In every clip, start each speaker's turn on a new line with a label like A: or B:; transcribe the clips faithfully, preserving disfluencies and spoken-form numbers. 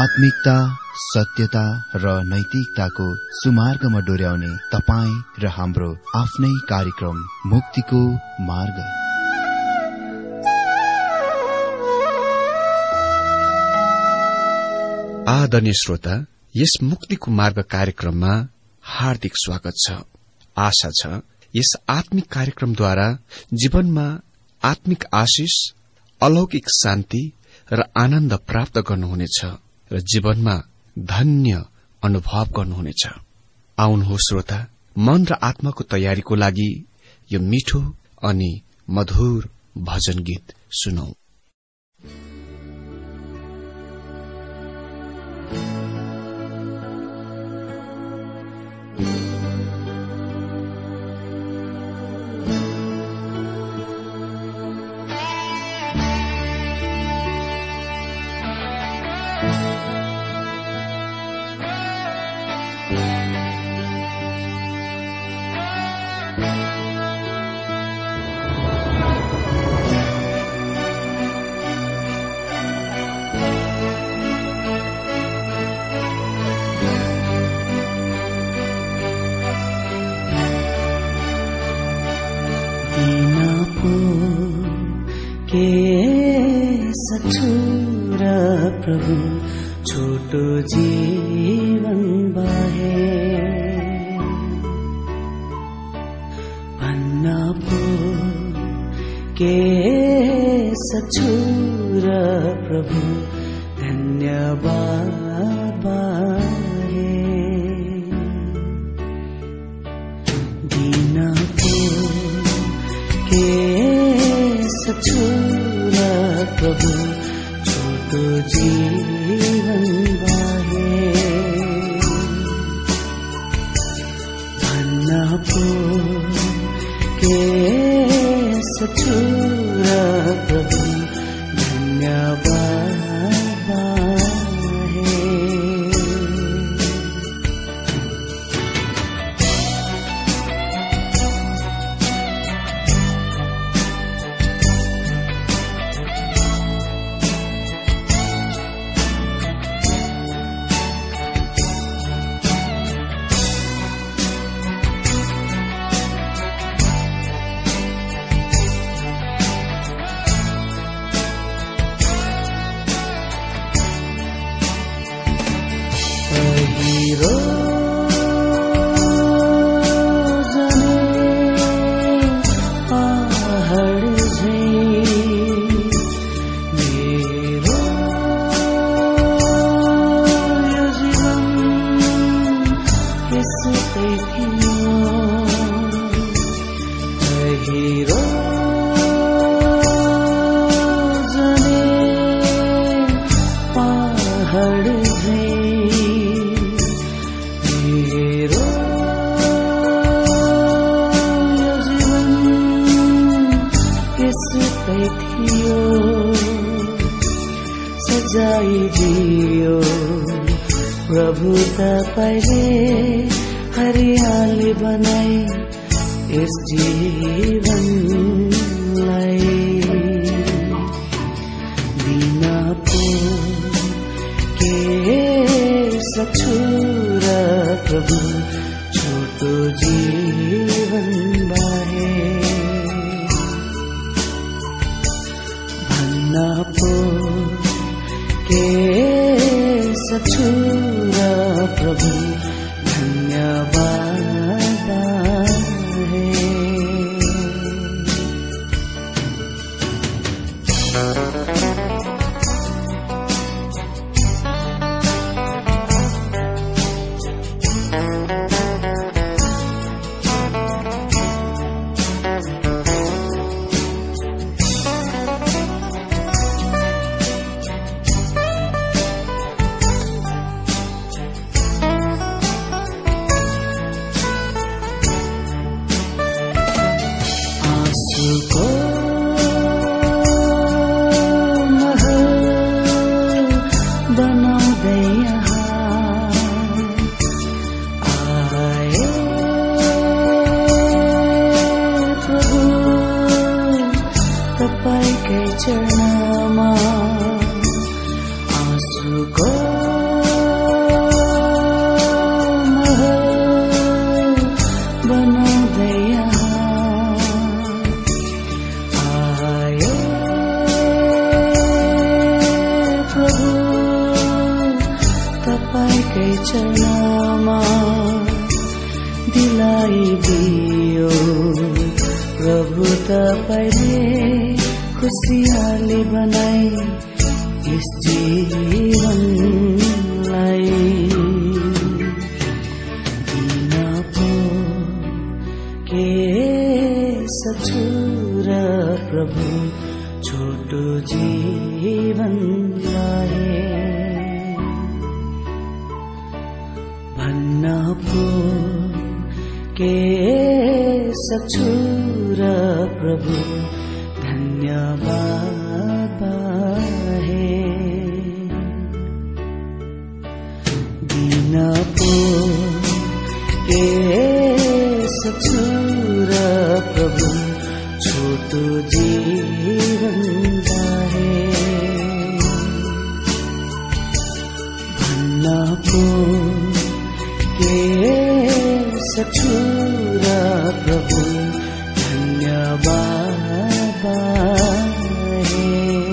A: आत्मिकता, सत्यता र नैतिकताको सुमार्गमा डोर्याउने तपाईँ र हाम्रो आफ्नै कार्यक्रम मुक्तिको मार्ग।
B: आदरणीय श्रोता, यस मुक्तिको मार्ग कार्यक्रममा हार्दिक स्वागत छ। आशा छ यस आत्मिक कार्यक्रमद्वारा जीवनमा आत्मिक आशिष, अलौकिक शान्ति र आनन्द प्राप्त गर्नुहुनेछ र जीवनमा धन्य अनुभव गर्नुहुनेछ। आउनुहोस् श्रोता, मन र आत्माको तयारीको लागि यो मिठो अनि मधुर भजन गीत सुनौ।
C: प्रभु छोटो जीवन बाहे भन्न पो के सछु र प्रभु धन्यवाद बाहे दिन पो के सछु र प्रभु तो जीवन बाहे भन्न पो के सछु र प्रभु धन्यवाद बाहे। सजाइदियो प्रभु तपाईले हरियाली बनाई यस जीवनलाई दिन पो के सक्छु र प्रभु छोटो जीवन बाहे भन्न पो के सक्छु र प्रभु धन्यवाद बाहे। पाइदियो प्रभु तपाईले खुसियाली बनाई यस जीवनलाई दिन पो के सक्छु र प्रभु छोटो जीवनलाई भन्न पो के सक्छु र प्रभु धन्यवाद बाहे दिन पो के सक्छु र प्रभु छोटो जीवन बाहे भन्न पो के सक्छु र प्रभु धन्यवाद बाहे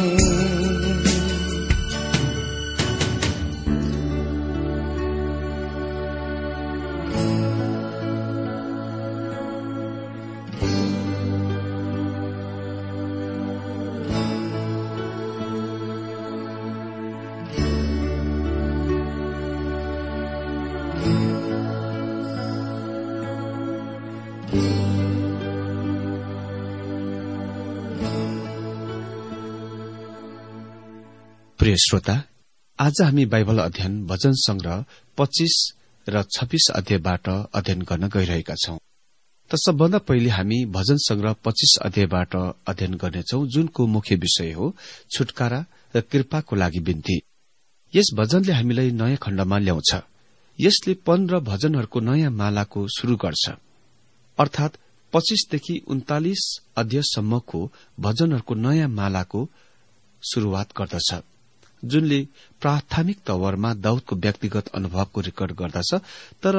B: प्रिय श्रोता, आज हामी बाइबल अध्ययन भजन संग्रह पच्चीस र छब्बीस अध्यायबाट अध्ययन गर्न गइरहेका छौं। त सबभन्दा पहिले हामी भजन संग्रह पच्चीस अध्यायबाट अध्ययन गर्नेछौं, जुनको मुख्य विषय हो छुटकारा र कृपाको लागि बिन्ती। यस भजनले हामीलाई नयाँ खण्डमा ल्याउँछ। यसले पन्ध्र भजनहरूको नयाँ मालाको शुरू गर्छ, अर्थात पच्चीसदेखि उन्तालिस अध्यायसम्मको भजनहरूको नयाँ मालाको शुरूआत गर्दछ, जुनले प्राथमिक तवरमा दाउदको व्यक्तिगत अनुभवको रेकर्ड गर्दछ। तर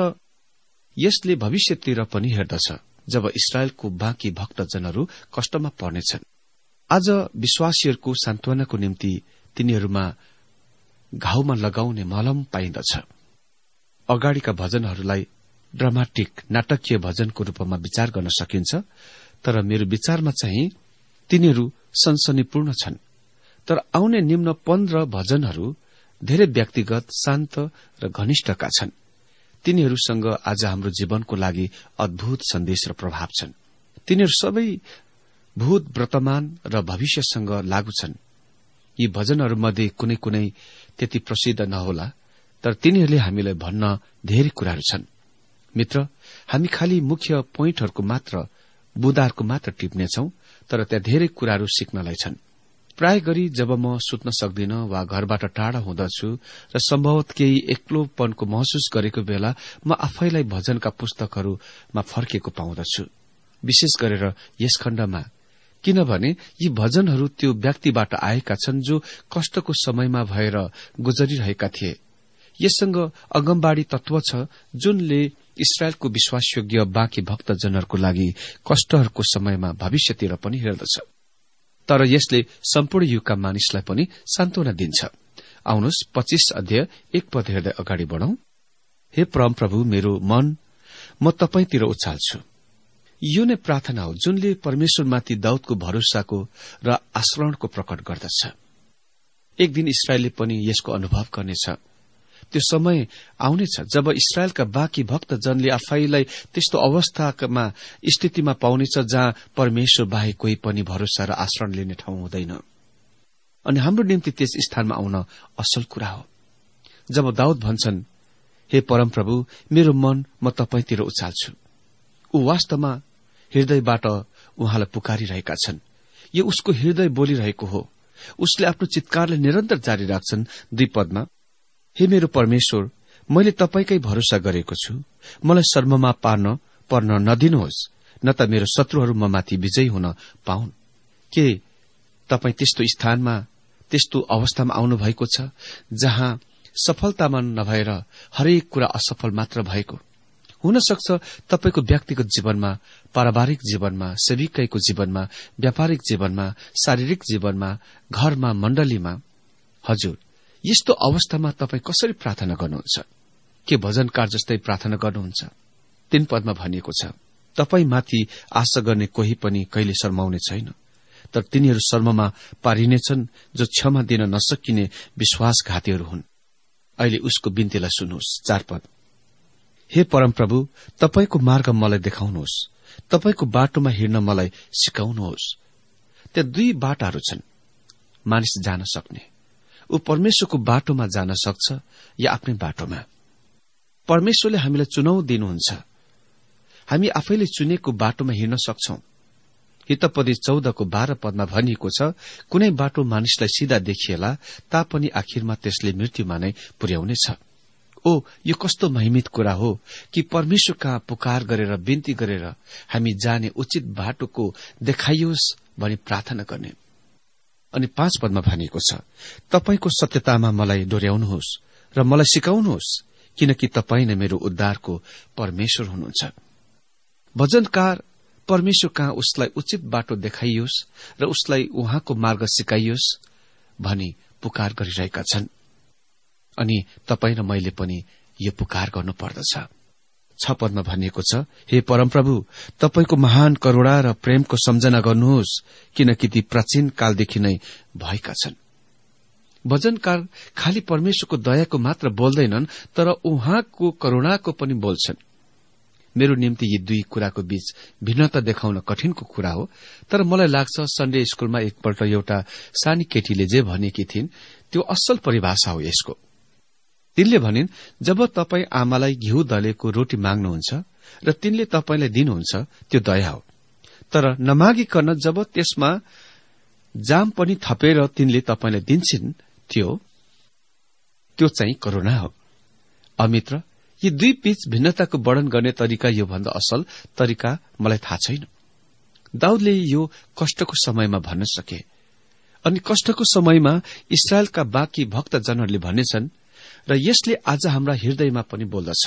B: यसले भविष्यतिर पनि हेर्दछ, जब इस्राएलको बाँकी भक्तजनहरू कष्टमा पर्नेछन्। आज विश्वासीहरूको सान्त्वनाको निम्ति तिनीहरूमा घाउमा लगाउने मलम पाइन्दछ। अगाडिका भजनहरूलाई ड्रामाटिक नाटकीय भजनको रूपमा विचार गर्न सकिन्छ, तर मेरो विचारमा चाहिँ तिनीहरू सनसनीपूर्ण छन्। तर आउने निम्न पन्ध्र भजनहरू धेरै व्यक्तिगत, शान्त र घनिष्ठका छन्। तिनीहरूसँग आज हाम्रो जीवनको लागि अद्भुत सन्देश र प्रभाव छन्। तिनीहरू सबै भूत, वर्तमान र भविष्यसँग लागू छन्। यी भजनहरूमध्ये कुनै कुनै त्यति प्रसिद्ध नहोला, तर तिनीहरूले हामीलाई भन्न धेरै कुराहरू छन्। मित्र, हामी खालि मुख्य पोइन्टहरूको मात्र बुदाहरूको मात्र टिप्नेछौं, तर त्यहाँ धेरै कुराहरू सिक्नलाई छन्। प्राय गरी जब म सुत्न सक्दिन वा घरबाट टाढा हुँदछु र सम्भवत केही एक्लोपनको महसुस गरेको बेला म आफैलाई भजनका पुस्तकहरूमा फर्किएको पाउँदछु, विशेष गरेर यस खण्डमा, किनभने यी भजनहरू त्यो व्यक्तिबाट आएका छन् जो कष्टको समयमा भएर गुजरिरहेका थिए। यससँग अगमबाडी तत्व छ, जुनले इस्राएलको विश्वासयोग्य बाँकी भक्तजनहरूको लागि कष्टहरूको समयमा भविष्यतिर पनि हेर्दछ। तर यसले सम्पूर्ण युगका मानिसलाई पनि सान्त्वना दिन्छ। आउनुहोस् पच्चीस अध्याय एक पद हेर्दै अगाडि बढ़ौं। हे परम प्रभु, मेरो मन म तपाईंतिर उचाल्छु। यो नै प्रार्थना हो जुनले परमेश्वरमाथि दाउदको भरोसाको र आश्रयको प्रकट गर्दछ। एक दिन इस्राएलले पनि यसको अनुभव गर्नेछ। त्यो समय आउनेछ जब इस्राएलका बाँकी भक्तजनले आफैलाई त्यस्तो अवस्थामा स्थितिमा पाउनेछ जहाँ परमेश्वर बाहेक कोही पनि भरोसा र आश्रय लिने ठाउँ हुँदैन। अनि हाम्रो निम्ति त्यस स्थानमा आउन असल कुरा हो। जब दाउद भन्छन्, हे परमप्रभु, मेरो मन म तपाईंतिर उचाल्छु, ऊ वास्तवमा हृदयबाट उहाँलाई पुकारिरहेका छन्। यो उसको हृदय बोलिरहेको हो। उसले आफ्नो चित्कारले निरन्तर जारी राख्छन्। दुई पदमा, हे मेरो परमेश्वर, मैले तपाईकै भरोसा गरेको छु, मलाई शर्ममा पार्न पर्न नदिनुहोस्, न त मेरो शत्रुहरू म माथि विजयी हुन पाउन्। के तपाई त्यस्तो स्थानमा, त्यस्तो अवस्थामा आउनु भएको छ जहाँ सफलतामा नभएर हरेक कुरा असफल मात्र भएको? हुन सक्छ तपाईको व्यक्तिगत जीवनमा, पारिवारिक जीवनमा, सेविकैको जीवनमा, व्यापारिक जीवनमा, शारीरिक जीवनमा, घरमा, मण्डलीमा। हजुर, यस्तो अवस्थामा तपाई कसरी प्रार्थना गर्नुहुन्छ? के भजनकार जस्तै प्रार्थना गर्नुहुन्छ? तीन पदमा भनिएको छ, तपाईमाथि आशा गर्ने कोही पनि कहिले शर्माउने छैन, तर तिनीहरू शर्ममा पारिनेछन् जो क्षमा दिन नसकिने विश्वासघातीहरू हुन्। अहिले उसको बिन्तीलाई सुन्नुहोस्। चार पद, हे परमप्रभु, तपाईको मार्ग मलाई देखाउनुहोस्, तपाईको बाटोमा हिँड्न मलाई सिकाउनुहोस्। त्यहाँ दुई बाटाहरू छन् मानिस जान सक्ने। ऊ परमेश्वरको बाटोमा जान सक्छ या आफ्नै बाटोमा। परमेश्वरले हामीलाई चुनाव दिनुहुन्छ। हामी आफैले चुनेको बाटोमा हिँड्न सक्छौं। हितपदी चौधको बाह्र पदमा भनिएको छ, कुनै बाटो मानिसलाई सिधा देखिएला तापनि आखिरमा त्यसले मृत्युमा नै पुर्याउनेछ। ओ, यो कस्तो महिमित कुरा हो कि परमेश्वर कहाँ पुकार गरेर बिन्ती गरेर हामी जाने उचित बाटोको देखाइयोस् भनी प्रार्थना गर्ने। अनि पाँच पदमा भनिएको छ, तपाईको सत्यतामा मलाई डोर्याउनुहोस् र मलाई सिकाउनुहोस्, किनकि तपाई नै मेरो उद्धारको परमेश्वर हुनुहुन्छ। भजनकार परमेश्वर कहाँ उसलाई उचित बाटो देखाइयोस् र उसलाई उहाँको मार्ग सिकाइयोस् भनी पुकार गरिरहेका छन्। अनि तपाई र मैले पनि यो पुकार गर्नु पर्दछ। छ पदमा भनिएको छ, हे परमप्रभु, तपाईको महान करुणा र प्रेमको सम्झना गर्नुहोस्, किनकि ती प्राचीन कालदेखि नै भएका छन्। भजनकार खालि परमेश्वरको दयाको मात्र बोल्दैनन्, तर उहाँको करुणाको पनि बोल्छन्। मेरो निम्ति यी दुई कुराको बीच भिन्नता देखाउन कठिनको कुरा हो, तर मलाई लाग्छ सन्डे स्कूलमा एकपल्ट एउटा सानी केटीले जे भनेकी थिइन् त्यो असल परिभाषा हो यसको। तिनले भनिन्, जब तपाई आमालाई घिउ दलेको रोटी माग्नुहुन्छ र तिनले तपाईलाई दिनुहुन्छ त्यो दया हो, तर नमागिकन जब त्यसमा जाम पनि थपेर तिनले तपाईलाई दिन्छन् त्यो त्यो चाहिँ करुणा हो। अमित्र, यी दुई बीच भिन्नताको वर्णन गर्ने तरिका यो भन्दा असल तरिका मलाई थाहा छैन। दाउदले यो कष्टको समयमा भन्न सके, अनि कष्टको समयमा इस्राएलका बाँकी भक्तजनहरूले भनेछन् र यसले आज हाम्रा हृदयमा पनि बोल्दछ।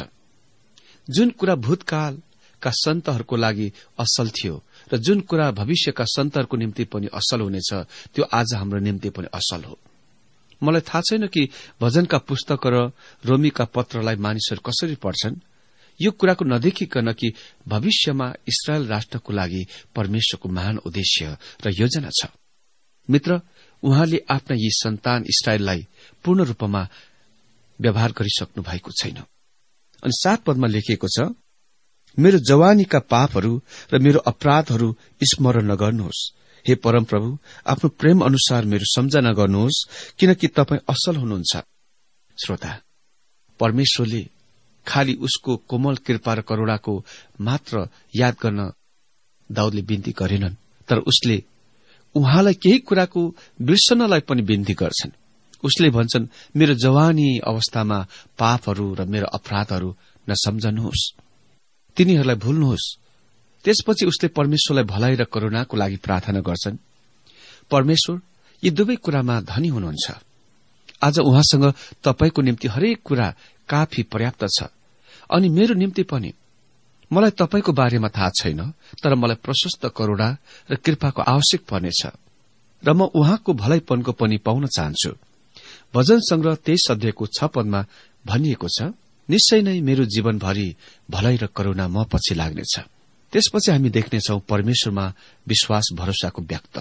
B: जुन कुरा भूतकालका सन्तहरूको लागि असल थियो र जुन कुरा भविष्यका सन्तहरूको निम्ति पनि असल हुनेछ त्यो आज हाम्रो निम्ति पनि असल हो। मलाई थाहा छैन कि भजनका पुस्तक र रोमीका पत्रलाई मानिसहरू कसरी पढ्छन्, यो कुराको नदेखिकन कि भविष्यमा इस्राएल राष्ट्रको लागि परमेश्वरको महान उद्देश्य र योजना छ। मित्र, उहाँले आफ्ना यी सन्तान इस्राएललाई पूर्ण रूपमा व्यवहार गरिसक्नु भएको छैन। अनि सात पदमा लेखिएको छ, मेरो जवानीका पापहरू र मेरो अपराधहरू स्मरण नगर्नुहोस्। हे परमप्रभु, आफ्नो प्रेम अनुसार मेरो सम्झना गर्नुहोस्, किनकि तपाई असल हुनुहुन्छ। श्रोता, परमेश्वरले खालि उसको कोमल कृपा र करुणाको मात्र याद गर्न दाउदले बिन्ती गरेनन्, तर उसले उहाँलाई केही कुराको बिर्सनलाई पनि बिन्ती गर्छन्। उसले भन्छन्, मेरो जवानी अवस्थामा पापहरू र मेरो अपराधहरू नसम्झनुहोस्, तिनीहरूलाई भुल्नुहोस्। त्यसपछि उसले परमेश्वरलाई भलाइ र करुणाको लागि प्रार्थना गर्छन्। परमेश्वर यी दुवै कुरामा धनी हुनुहुन्छ। आज उहाँसँग तपाईको निम्ति हरेक कुरा काफी पर्याप्त छ, अनि मेरो निम्ति पनि। मलाई तपाईको बारेमा थाहा छैन, तर मलाई प्रशस्त करुणा र कृपाको आवश्यक पर्नेछ र म उहाँको भलाइपनको पनि पाउन चाहन्छु। भजन संग्रह तेइस अध्यायको छ पदमा भनिएको छ, निश्चय नै मेरो जीवनभरि भलाइ र करुणा म पछि लाग्नेछ। त्यसपछि हामी देख्नेछौ परमेश्वरमा विश्वास भरोसाको व्यक्त।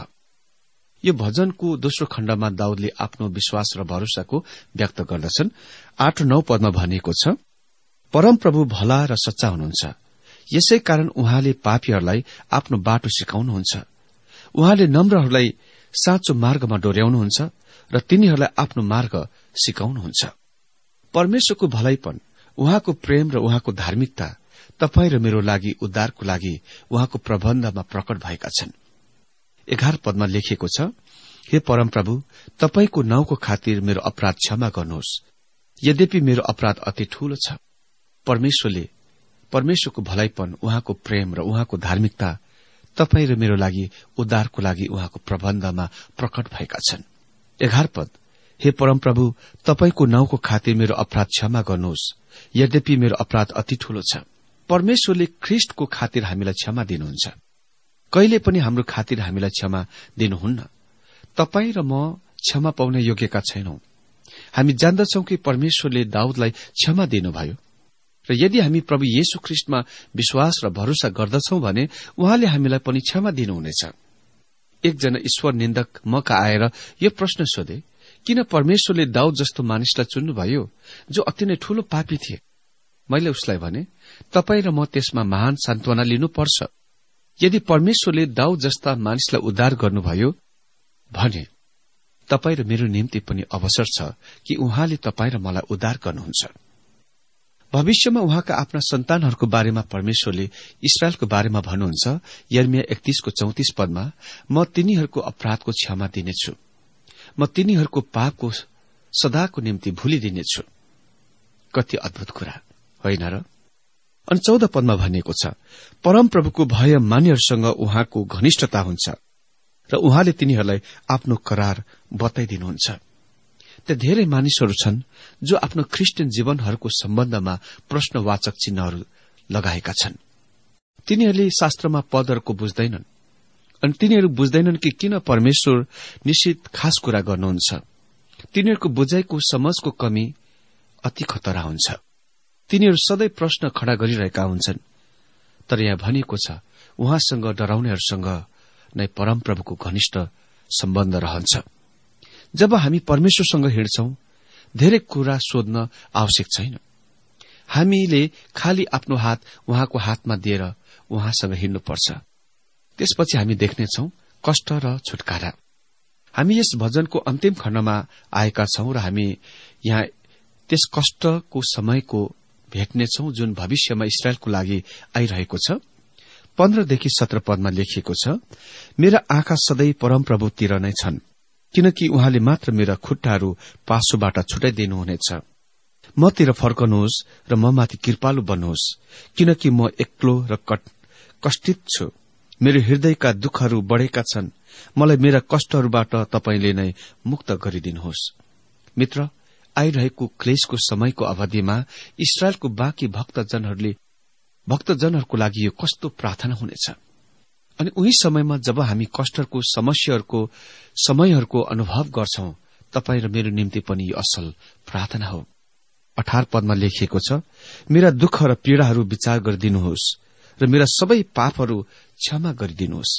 B: यो भजनको दोस्रो खण्डमा दाउदले आफ्नो विश्वास र भरोसाको व्यक्त गर्दछन्। आठ नौ पदमा भनिएको छ, परमप्रभु भला र सच्चा हुनुहुन्छ, यसै कारण उहाँले पापीहरूलाई आफ्नो बाटो सिकाउनुहुन्छ। उहाँले नम्रहरूलाई साँचो मार्गमा डोर्याउनुहुन्छ र तिनीहरूलाई आफ्नो मार्ग सिकाउनुहुन्छ। परमेश्वरको भलाइपन, उहाँको प्रेम र उहाँको धार्मिकता तपाई र मेरो लागि उद्धारको लागि उहाँको प्रबन्धमा प्रकट भएका छन्। एघार पदमा लेखिएको छ, हे परमप्रभु, तपाईको नाउँको खातिर मेरो अपराध क्षमा गर्नुहोस्, यद्यपि मेरो अपराध अति ठूलो छ। परमेश्वरले परमेश्वरको भलाइपन, उहाँको प्रेम र उहाँको धार्मिकता तपाई र मेरो लागि उद्धारको लागि उहाँको प्रबन्धमा प्रकट भएका छन्। एघार पद, हे परमप्रभु, तपाईको नाउँको खातिर मेरो अपराध क्षमा गर्नुहोस्, यद्यपि मेरो अपराध अति ठूलो छ। परमेश्वरले ख्रिस्टको खातिर हामीलाई क्षमा दिनुहुन्छ, कहिले पनि हाम्रो खातिर हामीलाई क्षमा दिनुहुन्न। तपाई र म क्षमा पाउने योग्यका छैनौं। हामी जान्दछौं कि परमेश्वरले दाउदलाई क्षमा दिनुभयो। र यदि हामी प्रभु येशू ख्रीष्टमा विश्वास र भरोसा गर्दछौं भने उहाँले हामीलाई पनि क्षमा दिनुहुनेछ। एकजना ईश्वर निन्दक मका आएर यो प्रश्न सोधे, किन परमेश्वरले दाऊद जस्तो मानिसलाई चुन्नुभयो जो अति नै ठूलो पापी थिए? मैले उसलाई भने, तपाईँ र म त्यसमा महान सान्त्वना लिनुपर्छ। यदि परमेश्वरले दाऊद जस्ता मानिसलाई उद्धार गर्नुभयो भने तपाईँ र मेरो निम्ति पनि अवसर छ कि उहाँले तपाईँ र मलाई उद्धार गर्नुहुन्छ। भविष्यमा उहाँका आफ्ना सन्तानहरूको बारेमा परमेश्वरले इस्राएलको बारेमा भन्नुहुन्छ, यर्मिया एकतीसको चौतिस पदमा, म तिनीहरूको अपराधको क्षमा दिनेछु, म तिनीहरूको पापको सदाको निम्ति भुलिदिनेछु। कति अद्भुत कुरा होइन र? अनि चौध पदमा भनिएको छ, परमप्रभुको भय मान्यहरूसँग उहाँको घनिष्ठता हुन्छ र उहाँले तिनीहरूलाई आफ्नो करार बताइदिनुहुन्छ। त्यहाँ धेरै मानिसहरू छन् जो आफ्नो ख्रिस्टियन जीवनहरूको सम्बन्धमा प्रश्नवाचक चिन्हहरू लगाएका छन्। तिनीहरूले शास्त्रमा पदहरूको बुझ्दैनन् अनि तिनीहरू बुझ्दैनन् कि किन परमेश्वर निश्चित खास कुरा गर्नुहुन्छ। तिनीहरूको बुझाइको समझको कमी अति खतरा हुन्छ। तिनीहरू सधैँ प्रश्न खड़ा गरिरहेका हुन्छन्। तर यहाँ भनिएको छ, उहाँसँग डराउनेहरूसँग नै परमप्रभुको घनिष्ठ सम्बन्ध रहन्छ। जब हामी परमेश्वरसँग हिँड्छौं, धेरै कुरा सोध्न आवश्यक छैन। हामीले खालि आफ्नो हात उहाँको हातमा दिएर उहाँसँग हिँड्नुपर्छ। त्यसपछि हामी देख्नेछौं कष्ट र छुटकारा। हामी यस भजनको अन्तिम खण्डमा आएका छौं र हामी यहाँ त्यस कष्टको समयको भेट्नेछौं जुन भविष्यमा इस्राएलको लागि आइरहेको छ। पन्ध्रदेखि सत्र पदमा लेखिएको छ, मेरा आँखा सधैँ परमप्रभुतिर नै छन्, किनकि उहाँले मात्र मेरा खुट्टाहरू पासोबाट छुटाइदिनुहुनेछ। मतिर फर्कनुहोस् र म माथि कृपालु बन्नुहोस्, किनकि म एक्लो र कष्टित छु। मेरो हृदयका दुःखहरू बढ़ेका छन्। मलाई मेरा कष्टहरूबाट तपाईले नै मुक्त गरिदिनुहोस्। मित्र, आइरहेको क्लेशको समयको अवधिमा इस्राएलको बाँकी भक्तजनहरूले भक्तजनहरूको लागि यो कस्तो प्रार्थना हुनेछ। अनि उही समयमा जब हामी कष्टको समस्याहरूको समयहरूको अनुभव गर्छौं, तपाई र मेरो निम्ति पनि यो असल प्रार्थना हो। अठार पदमा लेखिएको छ, मेरा दुःख र पीड़ाहरू विचार गरिदिनुहोस् र मेरा सबै पापहरू क्षमा गरिदिनुहोस्।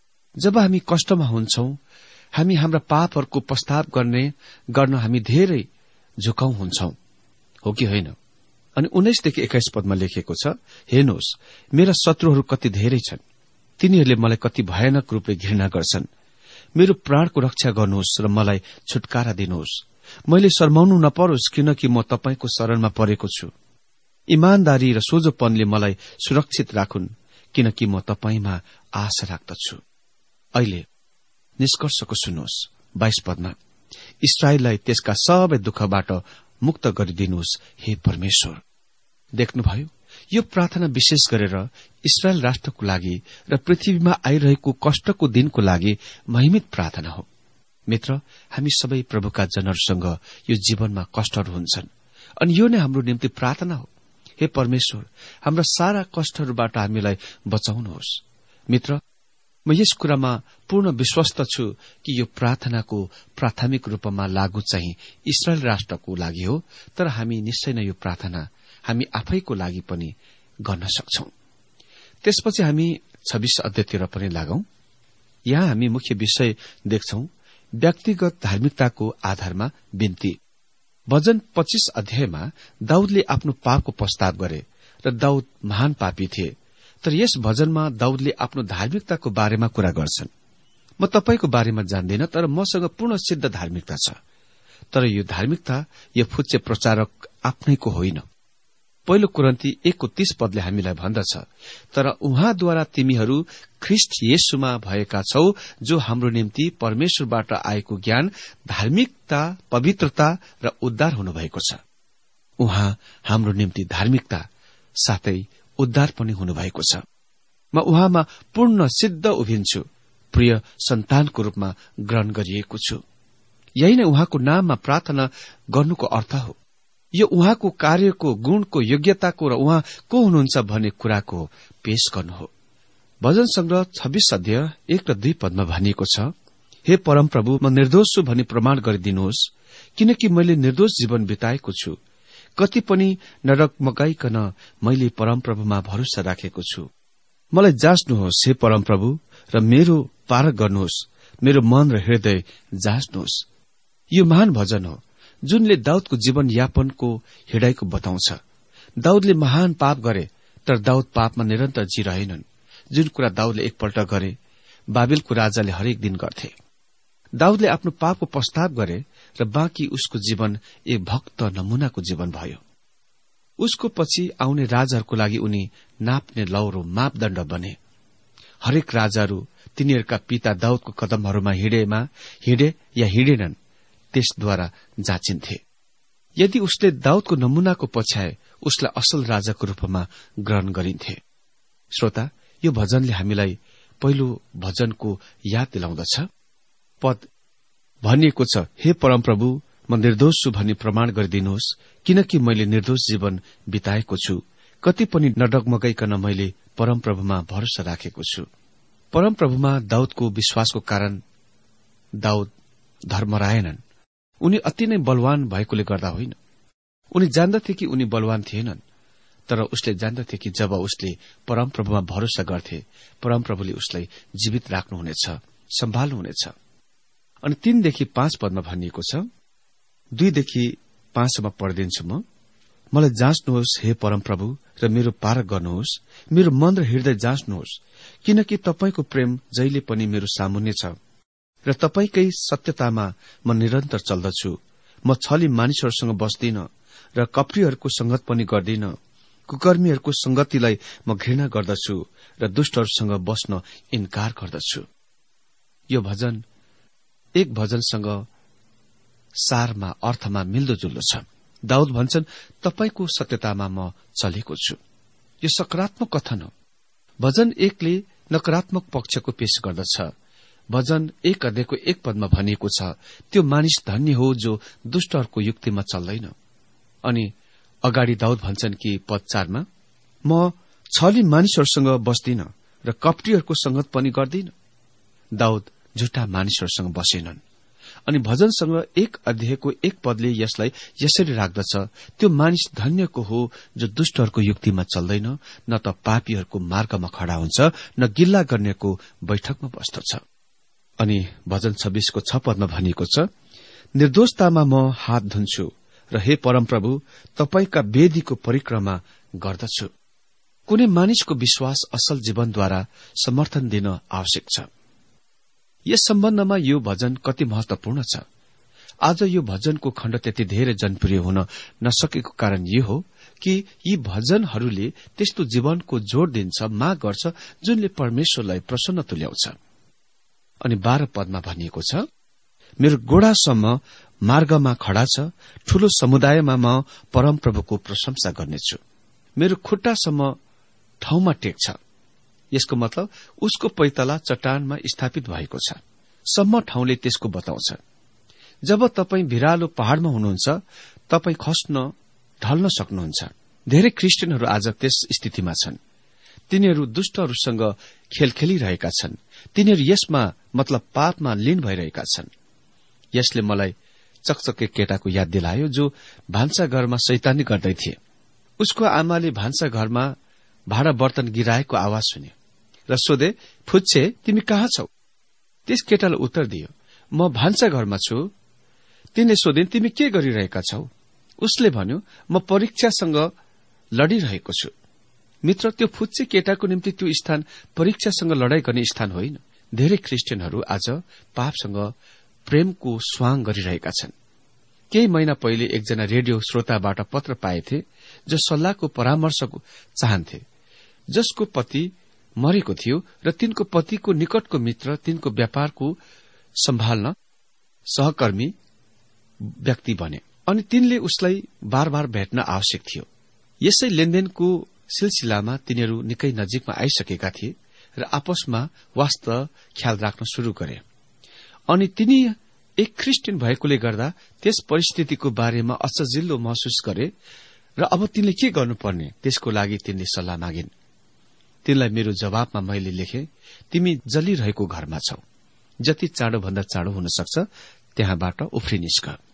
B: जब हामी कष्टमा हुन्छौं, हामी हाम्रा पापहरूको पश्चाताप गर्ने गर्न हामी धेरै झुकाउ हुन्छौं, हो कि होइन? अनि उन्नाइसदेखि एक्काइस पदमा लेखिएको छ, हेर्नुहोस् मेरा शत्रुहरू कति धेरै छन्, तिनीहरूले मलाई कति भयानक रूपले घृणा गर्छन्। मेरो प्राणको रक्षा गर्नुहोस् र मलाई छुटकारा दिनुहोस्। मैले शर्माउनु नपरोस्, किनकि म तपाईको शरणमा परेको छु। इमानदारी र सोझोपनले मलाई सुरक्षित राखुन्, किनकि म तपाईमा आशा राख्दछु। अहिले निष्कर्षको सुन्नुहोस्। बाइस पदमा, इस्राएललाई त्यसका सबै दुःखबाट मुक्त गरिदिनुहोस्, हे परमेश्वर। देख्नुभयो, यो प्रार्थना विशेष गरेर इस्राएल राष्ट्रको लागि र पृथ्वीमा आइरहेको कष्टको दिनको लागि महिमित प्रार्थना हो। मित्र, हामी सबै प्रभुका जनहरूसँग यो जीवनमा कष्टहरू हुन्छन्, अनि यो नै हाम्रो निम्ति प्रार्थना हो। हे परमेश्वर, हाम्रा सारा कष्टहरूबाट हामीलाई बचाउनुहोस्। मित्र, म यस कुरामा पूर्ण विश्वस्त छु कि यो प्रार्थनाको प्राथमिक रूपमा लागू चाहिँ इस्राएल राष्ट्रको लागि हो, तर हामी निश्चय नै यो प्रार्थना हामी आफैको लागि पनि गर्न सक्छौं। त्यसपछि हामी छब्बीस अध्यायतिर पनि लागौं। यहाँ हामी मुख्य विषय देख्छौं, व्यक्तिगत धार्मिकताको आधारमा बिन्ती। भजन पच्चीस अध्यायमा दाऊदले आफ्नो पापको पश्चाताप गरे र दाऊद महान पापी थिए। तर यस भजनमा दाऊदले आफ्नो धार्मिकताको बारेमा कुरा गर्छन्। म तपाईको बारेमा जान्दिन, तर मसँग पूर्ण सिद्ध धार्मिकता छ। तर यो धार्मिकता यो फुच्चे प्रचारक आफ्नैको होइन। पहिलो कुरन्ती एकको तीस पदले हामीलाई भन्दछ, तर उहाँद्वारा तिमीहरू ख्रिस्ट येशूमा भएका छौ, जो हाम्रो निम्ति परमेश्वरबाट आएको ज्ञान, धार्मिकता, पवित्रता र उद्धार हुनुभएको छ। उहाँ हाम्रो निम्ति धार्मिकता साथै उद्धार पनि हुनुभएको छ। म उहाँमा पूर्ण सिद्ध उभिन्छु, प्रिय सन्तानको रूपमा ग्रहण गरिएको छु। यही नै उहाँको नाममा प्रार्थना गर्नुको अर्थ हो। यो उहाँको कार्यको, गुणको, योग्यताको र उहाँ को हुनुहुन्छ भन्ने कुराको पेश गर्नु हो। भजन संग्रह छब्बीस अध्याय एक र दुई पदमा भनिएको छ, हे परमप्रभु, म निर्दोष छु भनी प्रमाण गरिदिनुहोस्, किनकि मैले निर्दोष जीवन बिताएको छु। कति पनि नडगमगाइकन मैले परमप्रभुमा भरोसा राखेको छु। मलाई जाँच्नुहोस् हे परमप्रभु, र मेरो पारख गर्नुहोस्, मेरो मन र हृदय जाँच्नुहोस्। यो महान भजन हो जुनले दाउदको जीवन यापनको हिँडाइको बताउँछ। दाउदले महान पाप गरे, तर दाउद पापमा निरन्तर जिरहेनन्। जुन कुरा दाउदले एकपल्ट गरे, बाबेलको राजाले हरेक दिन गर्थे। दाउदले आफ्नो पापको पश्चाताप गरे र बाँकी उसको जीवन एक भक्त नमूनाको जीवन भयो। उसको पछि आउने राजाहरूको लागि उनी नाप्ने लौरो मापदण्ड बने। हरेक राजाहरू तिनीहरूका पिता दाउदको कदमहरूमा हिँडेमा हिँडे या हिँडेनन् त्यसद्वारा जाँचिन्थे। यदि उसले दाउदको नमूनाको पछ्याए, उसलाई असल राजाको रूपमा ग्रहण गरिन्थे। श्रोता, यो भजनले हामीलाई पहिलो भजनको याद दिलाउँदछ। पद भनिएको छ, हे परमप्रभु, म निर्दोष छु भनी प्रमाण गरिदिनुहोस्, किनकि मैले निर्दोष जीवन बिताएको छु। कति पनि नडगमगाइकन मैले परमप्रभुमा भरोसा राखेको छु। परमप्रभुमा दाउदको विश्वासको कारण दाउद धर्मराएनन्। उनी अति नै बलवान भएकोले गर्दा होइन। उनी जान्दथे कि उनी बलवान थिएनन्, तर उसले जान्दथे कि जब उसले परमप्रभुमा भरोसा गर्थे, परमप्रभुले उसलाई जीवित राख्नुहुनेछ, सम्हाल्नुहुनेछ। अनि तीनदेखि पाँच पदमा भनिएको छ, दुईदेखि पाँचसम्म पढिदिन्छु म। मलाई जाँच्नुहोस् हे परमप्रभु, र मेरो पारख गर्नुहोस्, मेरो मन र हृदय जाँच्नुहोस्, किनकि तपाईँको प्रेम जहिले पनि मेरो सामुन्ने छ र तपाईँकै सत्यतामा म निरन्तर चल्दछु। म छली मानिसहरूसँग बस्दिन र कपटीहरूको संगत पनि गर्दिन। कुकर्मीहरूको संगतिलाई म घृणा गर्दछु र दुष्टहरूसँग बस्न इन्कार गर्दछु। यो भजन एक भजनसँग सारमा अर्थमा मिल्दोजुल्दो छ। दाउद भन्छन्, तपाईको सत्यतामा म चलेको छु। यो सकारात्मक कथन हो। भजन एकले नकारात्मक पक्षको पेश गर्दछ। भजन एक अध्यायको एक पदमा भनिएको छ, त्यो मानिस धन्य हो जो दुष्टहरूको युक्तिमा चल्दैन। अनि अगाडि दाउद भन्छन् कि पद चारमा, म छली मानिसहरूसँग बस्दिन र कपटीहरूको संगत पनि गर्दिन। दाउद झुटा मानिसहरूसँग बसेनन्। अनि भजनसँग एक अध्यायको एक पदले यसलाई यसरी राख्दछ, त्यो मानिस धन्यको हो जो दुष्टहरूको युक्तिमा चल्दैन, न त पापीहरूको मार्गमा खड़ा हुन्छ, न गिल्ला गर्नेको बैठकमा बस्दछ। अनि भजन छब्बीसको छ पदमा भनिएको छ, निर्दोषतामा म हात धुन्छु र हे परमप्रभु, तपाईका वेदीको परिक्रमा गर्दछु। कुनै मानिसको विश्वास असल जीवनद्वारा समर्थन दिन आवश्यक छ। यस सम्बन्धमा यो भजन कति महत्वपूर्ण छ। आज यो भजनको खण्ड त्यति धेरै जनप्रिय हुन नसकेको कारण यो हो कि यी भजनहरूले त्यस्तो जीवनको जोड़ दिन्छ, माग गर्छ जुनले परमेश्वरलाई प्रसन्न तुल्याउँछ। अनि बाह्र पदमा भनिएको छ, मेरो गोडासम्म मार्गमा खड़ा छ, ठूलो समुदायमा म परमप्रभुको प्रशंसा गर्नेछु। मेरो खुट्टासम्म ठाउँमा टेक्छ। यसको मतलब उसको पैताला चट्टानमा स्थापित भएको छ। सम्म ठाउँले त्यसको बताउँछ। जब तपाईं भिरालो पहाड़मा हुनुहुन्छ, तपाईं खस्न ढल्न सक्नुहुन्छ। धेरै क्रिस्चियनहरू आज त्यस स्थितिमा छन्। तिनीहरू दुष्टहरूसँग खेल खेलिरहेका छन्। तिनीहरू यसमा मतलब पापमा लीन भइरहेका छन्। यसले मलाई चकचके केटाको याद दिलायो जो भान्सा घरमा शैतानी गर्दै थिए। उसको आमाले भान्सा घरमा भाँडा बर्तन गिराएको आवाज सुने र सोधे, फुच्चे, तिमी कहाँ छौ? त्यस केटाले उत्तर दियो, म भान्सा घरमा छु। तिनले सोधिन्, तिमी के गरिरहेका छौ? उसले भन्यो, म परीक्षासँग लडिरहेको छु। मित्र, त्यो फुच्चे केटाको निम्ति त्यो स्थान परीक्षासँग लडाई गर्ने स्थान होइन। धेरै क्रिस्चियनहरू आज पापसँग प्रेमको स्वाङ गरिरहेका छन्। केही महिना पहिले एकजना रेडियो श्रोताबाट पत्र पाएथे जो सल्लाहको परामर्शको चाहन्थे, जसको पति मरेको थियो र तिनको पतिको निकटको मित्र तिनको व्यापारको सम्हाल्न सहकर्मी व्यक्ति बने अनि तिनले उसलाई बार बार भेट्न आवश्यक थियो। यसै लेनदेनको सिलसिलामा तिनीहरू निकै नजिकमा आइसकेका थिए र आपसमा वास्तव ख्याल राख्न शुरू गरे। अनि तिनी एक क्रिस्चियन भएकोले गर्दा त्यस परिस्थितिको बारेमा असजिल्लो महसुस गरे र अब तिनले के गर्नुपर्ने त्यसको लागि तिनले सल्लाह मागिन्। तिनलाई मेरो जवाबमा मैले लेखे, तिमी जलिरहेको घरमा छौ। जति चाँडो भन्दा चाँडो हुन सक्छ त्यहाँबाट उफ्री निस्क।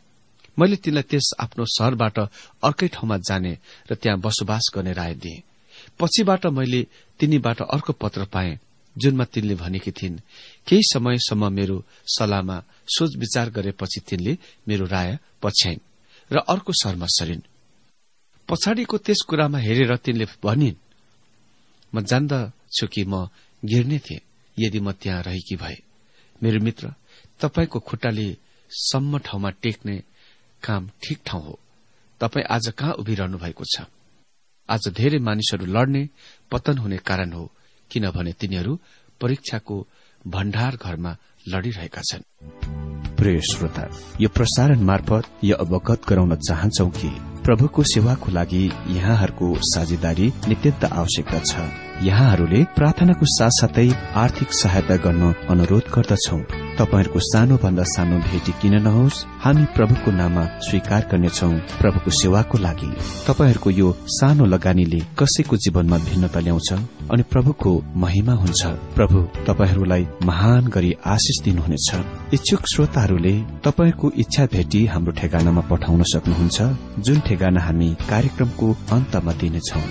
B: मैले तिनलाई त्यस आफ्नो शहरबाट अर्कै ठाउँमा जाने र त्यहाँ बसोबास गर्ने राय दिए। पछिबाट मैले तिनीबाट अर्को पत्र पाएँ जुनमा तिनले भनेकी थिइन्, केही समयसम्म मेरो सल्लाहमा सोच विचार गरेपछि तिनले मेरो राय पछ्याइन् र अर्को शहरमा सरिन्। पछाडिको त्यस कुरामा हेरेर तिनले भनिन्, म जान्दछु कि म गिर्ने थिएँ यदि म त्यहाँ रहेकी भए। मेरो मित्र, तपाईको खुट्टाले सम्म ठाउँमा टेक्ने काम ठिक ठाउँ हो। तपाई आज कहाँ उभिरहनु भएको छ? आज धेरै मानिसहरू लड्ने, पतन हुने कारण हो, किनभने तिनीहरू परीक्षाको भण्डार घरमा लडिरहेका छन्।
D: प्रिय श्रोता, यो प्रसारण मार्फत यो अवगत गराउन चाहन्छौ कि प्रभुको सेवाको लागि यहाँहरूको साझेदारी नित्यन्त आवश्यकता छ। यहाँहरूले प्रार्थनाको साथसाथै आर्थिक सहायता गर्न अनुरोध गर्दछौ। तपाईहरूको सानो भन्दा सानो भेटी किन नहोस्, हामी प्रभुको नाममा स्वीकार गर्नेछौ। प्रभुको सेवाको लागि तपाईहरूको यो सानो लगानीले कसैको जीवनमा भिन्नता ल्याउँछ अनि प्रभुको महिमा हुन्छ। प्रभु तपाईहरूलाई महान गरी आशिष दिनुहुनेछ। इच्छुक श्रोताहरूले तपाईहरूको इच्छा भेटी हाम्रो ठेगानामा पठाउन सक्नुहुन्छ, जुन ठेगाना हामी कार्यक्रमको अन्तमा दिनेछौं।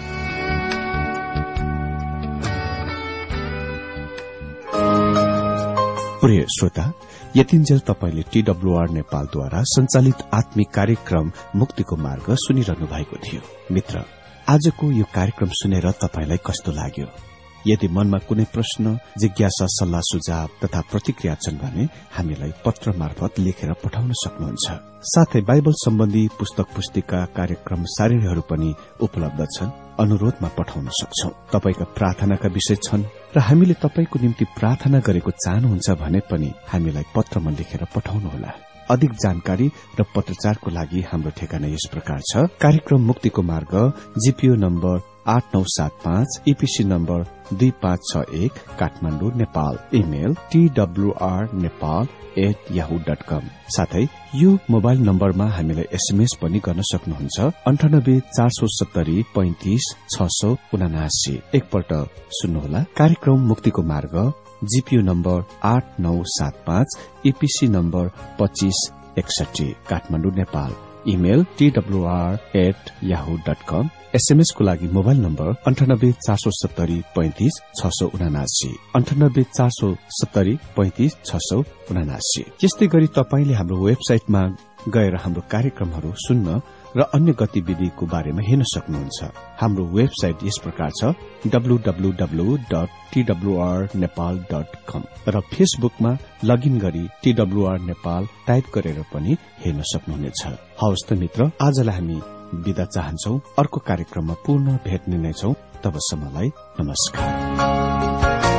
D: प्रिय श्रोता, यतिन्जेल तपाईले टीडब्ल्यूआर नेपालद्वारा संचालित आत्मिक कार्यक्रम मुक्तिको मार्ग सुनिरहनु भएको थियो। मित्र, आजको यो कार्यक्रम सुनेर तपाईलाई कस्तो लाग्यो? यदि मनमा कुनै प्रश्न, जिज्ञासा, सल्लाह सुझाव तथा प्रतिक्रिया छन् भने हामीलाई पत्र मार्फत लेखेर पठाउन सक्नुहुन्छ। साथै बाइबल सम्बन्धी पुस्तक पुस्तिका, कार्यक्रम सारिणीहरू पनि उपलब्ध छन्, अनुरोधमा पठाउन सक्छौ। तपाईका प्रार्थनाका विषय छन् र हामीले तपाईको निम्ति प्रार्थना गरेको चाहनुहुन्छ भने पनि हामीलाई पत्रमा लेखेर पठाउनुहोला। अधिक जानकारी र पत्रचारको लागि हाम्रो ठेगाना यस प्रकार छ। कार्यक्रम मुक्तिको मार्ग, जीपीओ नम्बर आठ नौ सात पाँच, ईपीसी नम्बर दुई पाँच छ एक, Kathmandu, Nepal. Email TWR Nepal at Yahoo dot com. साथै यो मोबाइल नम्बरमा हामीलाई एसएमएस पनि गर्न सक्नुहुन्छ, अन्ठानब्बे चार सौ सत्तरी पैंतिस छ सौ उनासी। एकपल्ट सुन्नुहोला। कार्यक्रम मुक्तिको मार्ग, जीपीओ नम्बर आठ नौ सात पाँच, ईपीसी नम्बर पच्चीस एकसठी, Kathmandu, Nepal. Email TWR at Yahoo dot com. SMS को लागि मोबाइल नम्बर अन्ठानब्बे चार सौ सत्तरी पैंतिस छ सौ उनासी, अन्ठानब्बे चार सौ सत्तरी पैंतिस छ सौ उनासी। यस्तै गरी तपाईले हाम्रो वेबसाइटमा गएर हाम्रो कार्यक्रमहरू सुन्न र अन्य गतिविधिको बारेमा हेर्न सक्नुहुन्छ। हाम्रो वेबसाइट यस प्रकार छ, W W W dot TWR Nepal dot com, र फेसबुकमा लगइन गरी टीडब्ल्यूआर नेपाल टाइप गरेर पनि हेर्न सक्नुहुनेछ। हवस् त मित्र, आजलाई हामी बिदा चाहन्छौ। अर्को कार्यक्रममा पुनः भेट्ने नै छौं। तबसम्मलाई नमस्कार।